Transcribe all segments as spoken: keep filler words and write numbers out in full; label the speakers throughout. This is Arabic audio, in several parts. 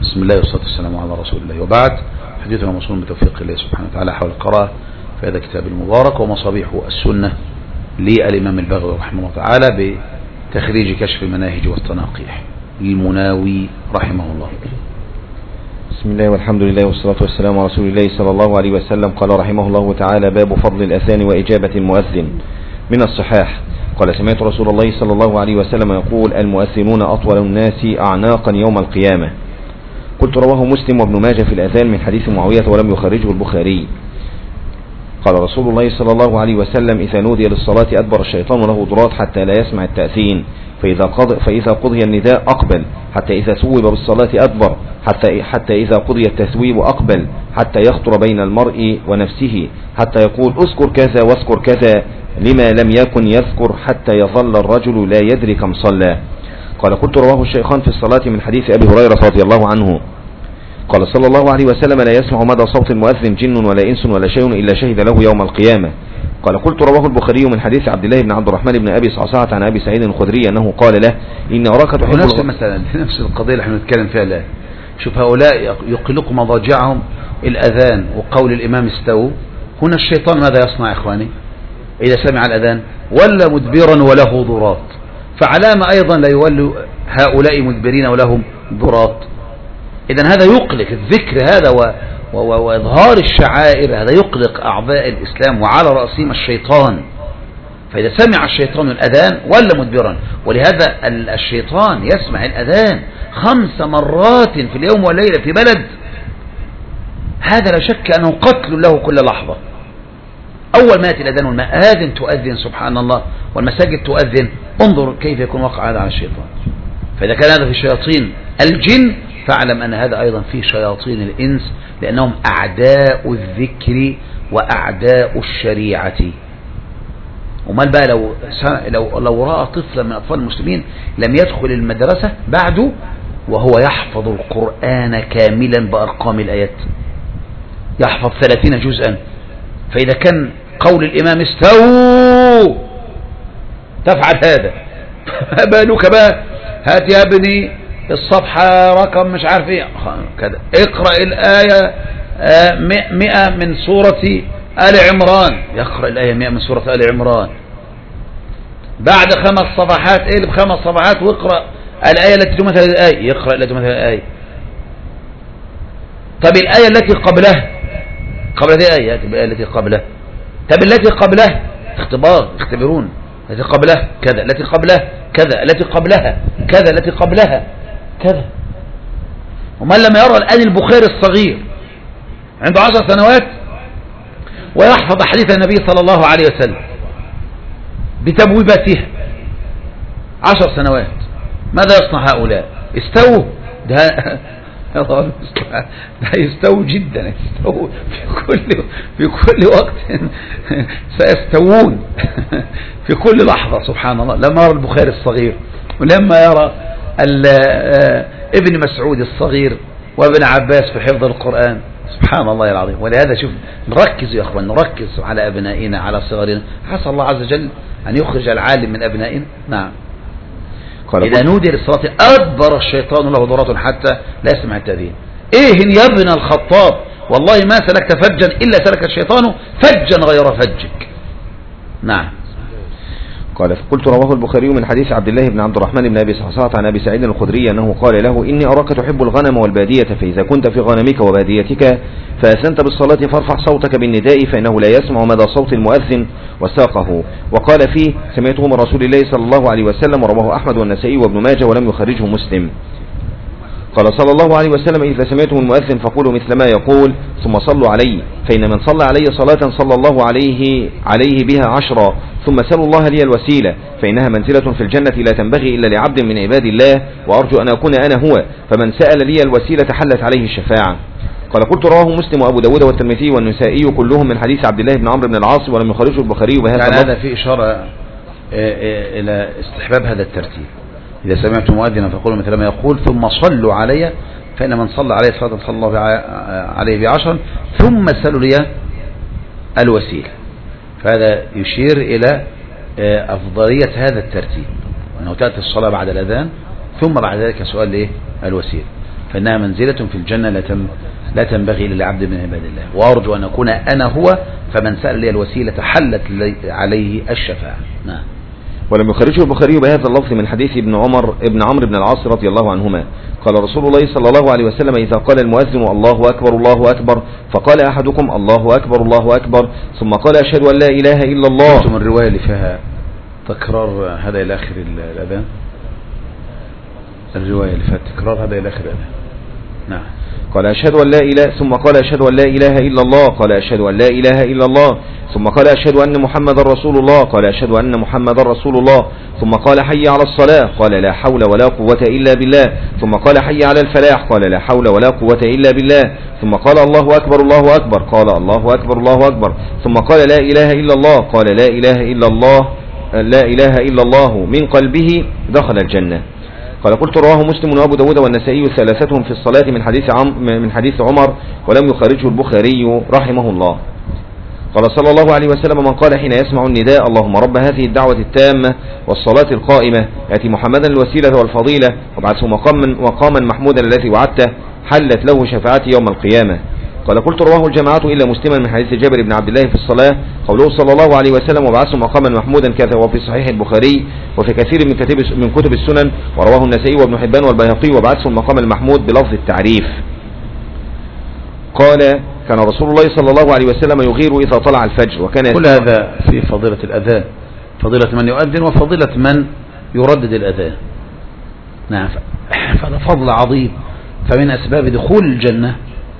Speaker 1: بسم الله والصلاة والسلام على رسول الله، وبعد. حديثنا موصول بتوفيق الله سبحانه وتعالى حول القراءة في هذا الكتاب المبارك ومصابيح السنة للإمام البغوي رحمه الله تعالى بتخريج كشف المناهج والتناقيح للمناوي رحمه الله.
Speaker 2: بسم الله والحمد لله والصلاة والسلام على رسول الله صلى الله عليه وسلم. قال رحمه الله تعالى: باب فضل الأذان وإجابة المؤذن. من الصحاح قال: سمعت رسول الله صلى الله عليه وسلم يقول: المؤذنون أطول الناس أعناقا يوم القيامة. قلت: رواه مسلم وابن ماجه في الأذان من حديث معاوية ولم يخرجه البخاري. قال رسول الله صلى الله عليه وسلم: إذا نودي للصلاة أدبر الشيطان له ضراط حتى لا يسمع التأذين، فإذا قضى, فإذا قضي النداء أقبل، حتى إذا ثوب بالصلاة أدبر، حتى, حتى إذا قضي التثويب أقبل، حتى يخطر بين المرء ونفسه، حتى يقول: اذكر كذا واذكر كذا، لما لم يكن يذكر، حتى يظل الرجل لا يدري كم صلى. قال: قلت: رواه الشيخان في الصلاة من حديث أبي هريرة رضي الله عنه. قال صلى الله عليه وسلم: لا يسمع مدى صوت المؤذن جن ولا إنس ولا شيء إلا شهد له يوم القيامة. قال: قلت: رواه البخاري من حديث عبد الله بن عبد الرحمن بن أبي صعصعة عن أبي سعيد الخدري أنه قال له: إني أراك تحب
Speaker 1: نفس مثلا نفس القضية اللي احنا بنتكلم فيها الآن. شوف، هؤلاء يقلق مضاجعهم الأذان وقول الإمام استووا. هنا الشيطان ماذا يصنع يا إخواني إذا سمع الأذان؟ ولا مدبرا وله ضراط، فعلام أيضا لا يولوا هؤلاء مدبرين ولهم ضراط. إذن هذا يقلق الذكر هذا و... و... وإظهار الشعائر، هذا يقلق أعضاء الإسلام وعلى رأسهم الشيطان. فإذا سمع الشيطان الأذان ولا مدبرا، ولهذا الشيطان يسمع الأذان خمس مرات في اليوم والليلة في بلد، هذا لا شك أنه قتل له كل لحظة. أول ما يأتي الأذان والمآذن تؤذن سبحان الله والمساجد تؤذن، انظر كيف يكون وقع هذا على الشيطان. فإذا كان هذا في شياطين الجن، فاعلم أن هذا أيضا في شياطين الإنس، لأنهم أعداء الذكر وأعداء الشريعة. ومال بقى لو, لو, لو رأى طفلا من أطفال المسلمين لم يدخل المدرسة بعده وهو يحفظ القرآن كاملا بأرقام الآيات، يحفظ ثلاثين جزءا، فإذا كان قول الإمام استووا تفعل هذا، بالك بقى هات يا ابني الصفحة رقم مش عارف ايه كذا، اقرأ الآية مئة من سورة آل عمران، يقرأ الآية مئة من سورة آل عمران، بعد خمس صفحات اقلب خمس صفحات واقرأ الآية التي تمثل الآية، يقرأ التي تمثل الآية. طب الآية التي قبلها، قبل هذه الآية الآية التي قبلها، طب التي قبلها اختبار، اختبرون التي قبلها كذا، التي قبلها كذا، التي قبلها كذا، التي قبلها كذا. ومن لم يرى الآن البخاري الصغير عنده عشر سنوات ويحفظ حديث النبي صلى الله عليه وسلم بتبويباتها، عشر سنوات، ماذا يصنع هؤلاء؟ استووا، ده ده يستووا جدا، يستووا في كل في كل وقت سيستوون في كل لحظة سبحان الله. لما يرى البخاري الصغير ولما يرى ابن مسعود الصغير وابن عباس في حفظ القرآن، سبحان الله العظيم. ولهذا شوف، نركز يا أخوان، نركز على أبنائنا على صغارنا، حسن الله عز وجل أن يخرج العالم من أبنائنا. نعم. إذا نودي للصلاة أدبر الشيطان له ضراط حتى لا يسمع التأذين. إيه يا ابن الخطاب، والله ما سلكت فجا إلا سلك الشيطان فجا غير فجك. نعم.
Speaker 2: قال: فقلت: رواه البخاري من حديث عبد الله بن عبد الرحمن بن أبي صعصعة عن أبي سعيد الخدري أنه قال له: إني أراك تحب الغنم والبادية، فإذا كنت في غنمك وباديتك فأذنت بالصلاة فارفع صوتك بالنداء، فإنه لا يسمع مدى صوت المؤذن، وساقه. وقال فيه: سمعته من رسول الله صلى الله عليه وسلم، ورواه أحمد والنسائي وابن ماجه ولم يخرجه مسلم. قال صلى الله عليه وسلم: إذا سمعتم المؤذن فقولوا مثل ما يقول، ثم صلوا علي، فإن من صلى علي صلاة صلى الله عليه عليه بها عشرا، ثم سلوا الله لي الوسيلة، فإنها منزلة في الجنة لا تنبغي إلا لعبد من عباد الله، وأرجو أن أكون أنا هو، فمن سأل لي الوسيلة حلت عليه الشفاعة. قال: قلت: رواه مسلم وأبو داود والترمذي والنسائي كلهم من حديث عبد الله بن عمرو بن العاص ولم يخرجه البخاري بهذا
Speaker 1: يعني هذا في إشارة إلى استحباب هذا الترتيب. إذا سمعتم مؤذنا فقولوا مثل ما يقول، ثم صلوا علي، فإن من صلى عليه صلاة صلى الله عليه بعشر، ثم سألوا لي الوسيلة. فهذا يشير إلى أفضلية هذا الترتيب، وأنه تأتي الصلاة بعد الأذان ثم بعد ذلك سؤال إيه؟ الوسيلة. فإنها منزلة في الجنة لا تم لا تنبغي للعبد من عباد الله. وأرجو أن أكون أنا هو، فمن سأل لي الوسيلة حلت عليه الشفاعة. نعم.
Speaker 2: ولم يخرجه البخاري بهذا اللفظ من حديث ابن عمر ابن عمرو بن العاص رضي الله عنهما قال رسول الله صلى الله عليه وسلم: إذا قال المؤذن الله أكبر الله أكبر، فقال أحدكم الله أكبر الله أكبر، ثم قال أشهد أن لا إله إلا الله.
Speaker 1: من الرواية اللي فيها تكرار هذا إلى آخر الأذان، الرواية اللي فيها تكرار هذا إلى آخر الأذان. نعم.
Speaker 2: قال أشهد أن لا إله، ثم قال أشهد أن لا إله إلا الله، قال أشهد أن لا إله إلا الله، ثم قال أشهد أن محمد رسول الله، قال أشهد أن محمد رسول الله، ثم قال حي على الصلاة، قال لا حول ولا قوة إلا بالله، ثم قال حي على الفلاح، قال لا حول ولا قوة إلا بالله، ثم قال الله أكبر الله أكبر، قال الله أكبر الله أكبر، ثم قال لا إله إلا الله، قال لا إله إلا الله لا إله إلا الله من قلبه دخل الجنة. قال قلت: رواه مسلم وأبو داود والنسائي ثلاثتهم في الصلاة من حديث عم من حديث عمر، ولم يخرجه البخاري رحمه الله. قال صلى الله عليه وسلم: من قال حين يسمع النداء: اللهم رب هذه الدعوة التامة والصلاة القائمة آتي محمدا الوسيلة والفضيلة وابعثه مقاما مقاما محمودا الذي وعدته، حلت له شفاعتي يوم القيامة. قال قلت: رواه الجماعة إلا مسلما من حديث جابر بن عبد الله في الصلاة قوله صلى الله عليه وسلم: وابعثه مقاما محمودا، كذا وفي صحيح البخاري وفي كثير من كتب من كتب السنن، ورواه النسائي وابن حبان والبيهقي وابعثه المقام المحمود بلفظ التعريف. قال: كان رسول الله صلى الله عليه وسلم يغير إذا طلع الفجر، وكان
Speaker 1: كل هذا في فضيلة الأذان، فضيلة من يؤذن وفضيلة من يردد الأذان. نعم. فهذا فضل عظيم. فمن أسباب دخول الجنة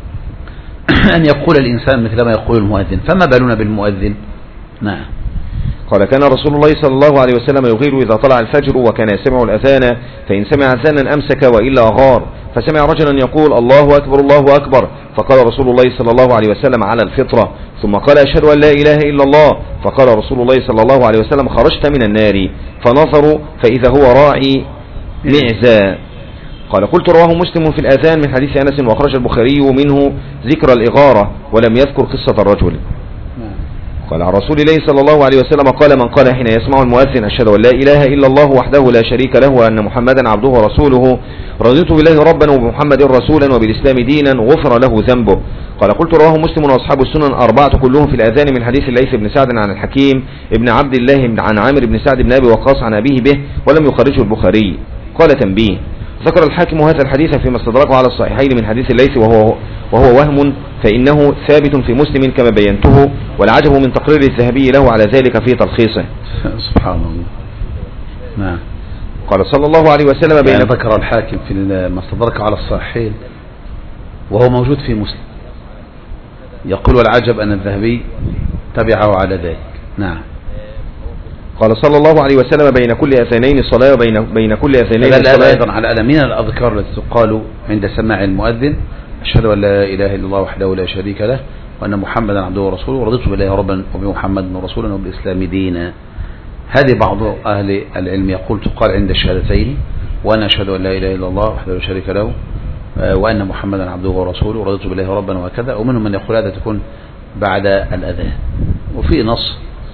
Speaker 1: أن يقول الإنسان مثل ما يقول المؤذن، فما بالنا بالمؤذن. نعم.
Speaker 2: قال: كان رسول الله صلى الله عليه وسلم يغير إذا طلع الفجر، وكان يسمع الأذان، فإن سمع أذانا أمسك وإلا أغار، فسمع رجلا يقول: الله أكبر الله أكبر، فقال رسول الله صلى الله عليه وسلم: على الفطرة، ثم قال: أشهد أن لا إله إلا الله، فقال رسول الله صلى الله عليه وسلم: خرجت من النار، فنظروا فإذا هو راعي معزى. قال: قلت: رواه مسلم في الأذان من حديث أنس، وأخرج البخاري منه ذكر الإغارة ولم يذكر قصة الرجل. قال: عن رسول الله صلى الله عليه وسلم قال: من قال حين يسمع المؤذن: أشهد أن لا إله إلا الله وحده لا شريك له وأن محمدا عبده ورسوله، رضيت بالله ربا وبمحمد رسولا وبالإسلام دينا، غفر له ذنبه. قال: قلت: رواه مسلم وأصحاب السنن أربعة كلهم في الأذان من حديث الليث بن سعد عن الحكيم ابن عبد الله عن عامر بن سعد بن أبي وقاص عن أبيه به، ولم يخرجه البخاري. قال: تنبيه: ذكر الحاكم هذا الحديث فيما استدركه على الصحيحين من حديث الليث وهو وهو وهم، فإنه ثابت في مسلم كما بينته، والعجب من تقرير الذهبي له على ذلك في تلخيصه.
Speaker 1: سبحان الله. نعم.
Speaker 2: قال صلى الله عليه وسلم: بين
Speaker 1: يعني ذكر الحاكم في ما استدركه على الصحيحين وهو موجود في مسلم، يقول: والعجب أن الذهبي تبعه على ذلك. نعم.
Speaker 2: قال صلى الله عليه وسلم: بين كل أذانين صلاة، بين بين كل أذانين
Speaker 1: صلاة. أيضا على من الأذكار التي تقال عند سماع المؤذن: أشهد أن لا إله إلا الله وحده لا شريك له وأن محمدا عبده ورسوله، ورضيت بالله ربا وبمحمد رسولا وبالإسلام دينا. هذه بعض أهل العلم يقول تقال عند الشهادتين: وأنا أشهد أن لا إله إلا الله وحده لا شريك له وأن محمدا عبده ورسوله، ورضيت بالله ربا وكذا. ومنهم من يقول هذا تكون بعد الأذان. وفي نص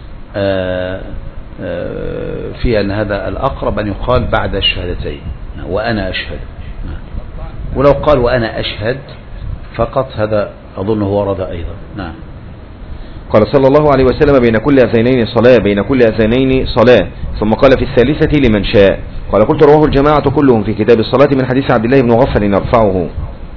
Speaker 1: في أن هذا الأقرب أن يقال بعد الشهادتين: وأنا أشهد. ولو قال وأنا أشهد فقط هذا أظنه ورد أيضا. نعم.
Speaker 2: قال صلى الله عليه وسلم: بين كل أذانين صلاة، بين كل أذانين صلاة، ثم قال في الثالثة: لمن شاء. قال: قلت: رواه الجماعة كلهم في كتاب الصلاة من حديث عبد الله بن مغفل يرفعه.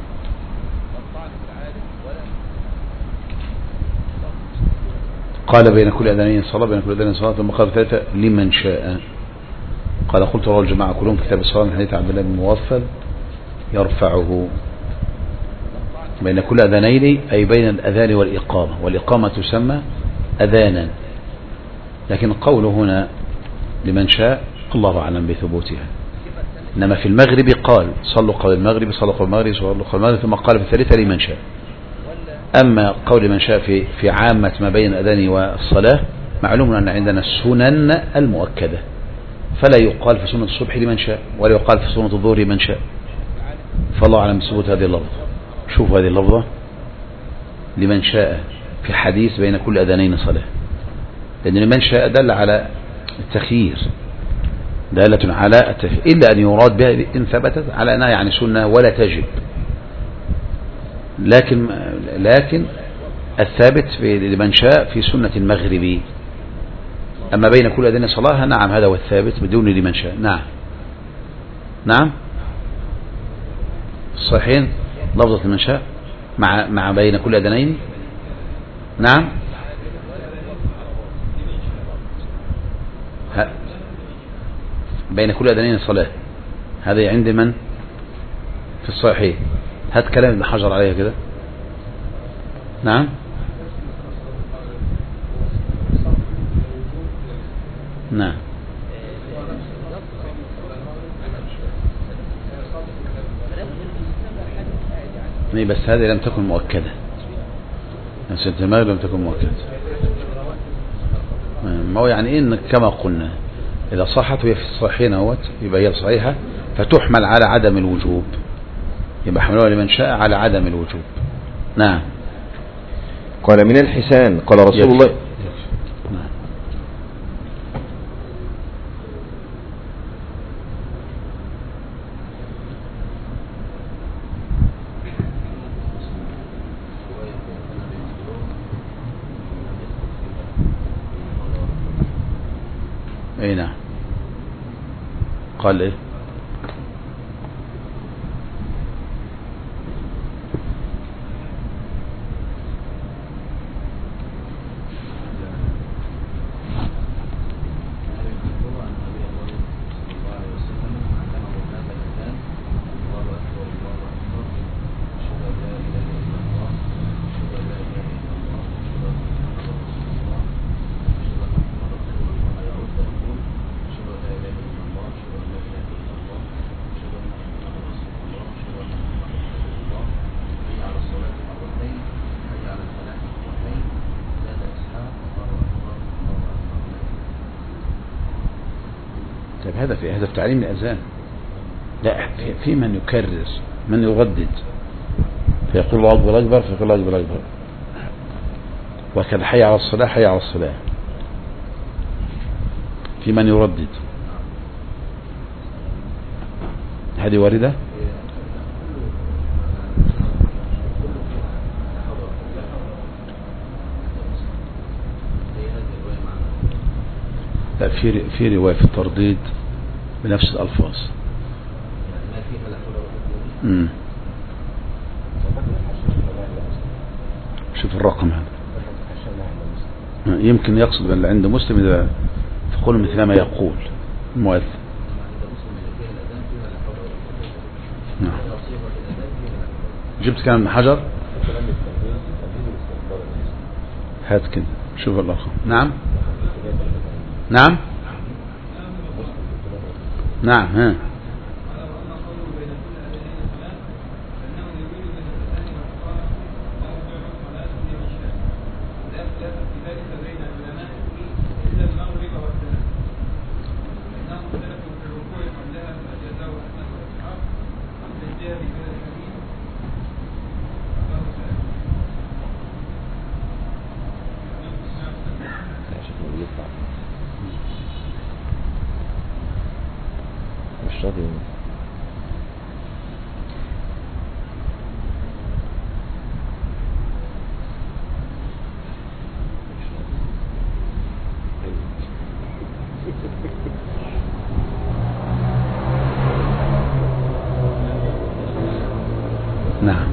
Speaker 1: قال: بين كل أذانين صلاة، بين كل أذانين صلاة، ثم قال في الثالثة: لمن شاء. قال: قلت: رواه الجماعة كلهم في كتاب الصلاة من حديث عبد الله بن مغفل يرفعه. بين كل أذانين أي بين الأذان والإقامة، والإقامة تسمى أذانا، لكن قوله هنا لمن شاء الله أعلم بثبوتها. إنما في المغرب قال: صلوا قبل المغرب، صلوا قبل المغرب، صلوا قبل المغرب، ثم قال في الثالثة: لمن شاء. أما قول من شاء في في عامة ما بين الأذان والصلاة، معلوم أن عندنا السنن المؤكدة، فلا يقال في سنة الصبح لمن شاء، ولا يقال في سنة الظهر لمن شاء. فالله أعلم بثبوت هذه اللفظة. شوفوا هذه اللفظة: لمن شاء في حديث بين كل أذانين صلاة، لأن لمن شاء دل على التخيير، دالة على التفعيل، إلا أن يراد بها إن ثبتت على أنها يعني سنة ولا تجب. لكن لكن الثابت لمن شاء في سنة المغرب. أما بين كل أذان صلاة نعم هذا هو الثابت بدون لمن شاء. نعم نعم الصحيحين لفظة لمن شاء مع مع بين كل أذانين. نعم بين كل أذانين صلاة، هذا عند من في الصحيح. هات كلام ابن حجر عليها كده. نعم نعم بس هذه لم تكن مؤكدة، سنة المغرب لم تكن مؤكدة. ما هو يعني إن كما قلنا إذا صحت وهي في الصحيحين اهوت يبقى هي صحيحة، فتحمل على عدم الوجوب، يبقى حملوها لمن شاء على عدم الوجوب. نعم.
Speaker 2: قال من الحسان قال رسول
Speaker 1: يكفي.
Speaker 2: الله.
Speaker 1: نعم. اي نعم. قال ايه؟ هذا في هذا في تعليم الأذان. لا في, في من يكرر من يردد فيقول الله أكبر أكبر فيقول الله أكبر أكبر، وكذا حي على الصلاة حي على الصلاة. في من يردد، هذه واردة. لا في في رواية في الترديد بنفس الألفاظ. امم شوف الرقم هذا يمكن يقصد اللي عند مسلم إذا تقول مثل ما يقول المؤذن. نعم. جبت كلام ابن حجر. هات كده شوف الرقم. نعم نعم نعم ها نعم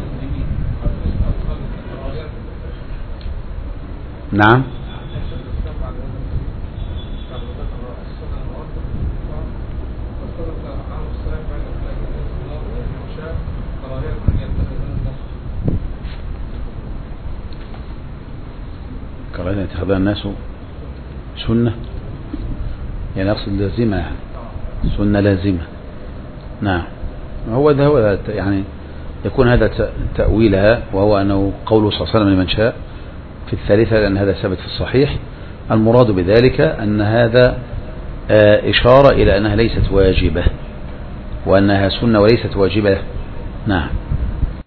Speaker 1: نعم كراهية اتخاذها الناس سنة، يعني أقصد لازمة، يعني سنة لازمة. نعم هو ده هو يعني يكون هذا تأويلها، وهو أنه قوله صلى الله عليه وسلم لمن شاء في الثالثة، لأن هذا ثابت في الصحيح. المراد بذلك أن هذا إشارة إلى أنها ليست واجبة، وأنها سنة وليست واجبة. نعم.